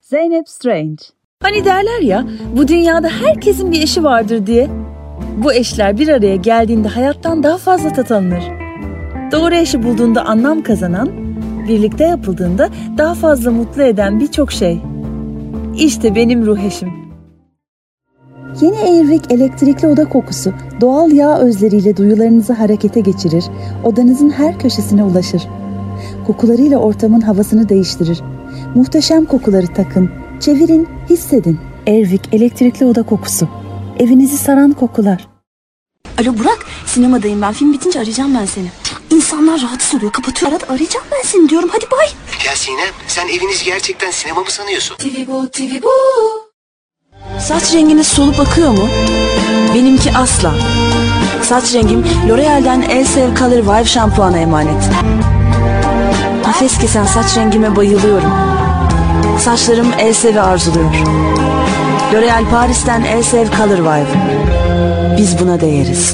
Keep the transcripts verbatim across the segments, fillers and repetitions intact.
Zeynep Strange. Hani derler ya, bu dünyada herkesin bir eşi vardır diye. Bu eşler bir araya geldiğinde hayattan daha fazla tat alınır. Doğru eşi bulduğunda anlam kazanan, birlikte yapıldığında daha fazla mutlu eden birçok şey. İşte benim ruh eşim. Yeni Airwick elektrikli oda kokusu doğal yağ özleriyle duyularınızı harekete geçirir, odanızın her köşesine ulaşır. Kokularıyla ortamın havasını değiştirir. Muhteşem kokuları takın, çevirin, hissedin. Airwick elektrikli oda kokusu. Evinizi saran kokular. Alo Burak, sinemadayım ben. Film bitince arayacağım ben seni. İnsanlar rahatsız oluyor, kapatıyor. Arada arayacağım ben seni diyorum. Hadi bay. Ya Sinem, sen evinizi gerçekten sinema mı sanıyorsun? T V bu, T V bu. Saç renginiz solup akıyor mu? Benimki asla. Saç rengim L'Oreal'den Elsev Color Vive şampuana emanet. Nefes kesen saç rengime bayılıyorum. Saçlarım Elsev'i arzuluyor. L'Oreal Paris'ten Elsev Color Vive. Biz buna değeriz.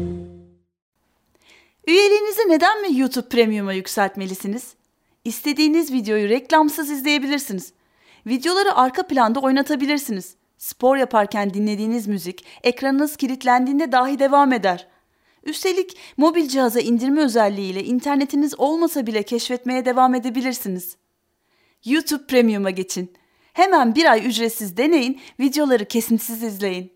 Üyeliğinizi neden mi YouTube Premium'a yükseltmelisiniz? İstediğiniz videoyu reklamsız izleyebilirsiniz. Videoları arka planda oynatabilirsiniz. Spor yaparken dinlediğiniz müzik ekranınız kilitlendiğinde dahi devam eder. Üstelik mobil cihaza indirme özelliğiyle internetiniz olmasa bile keşfetmeye devam edebilirsiniz. YouTube Premium'a geçin. Hemen bir ay ücretsiz deneyin, videoları kesintisiz izleyin.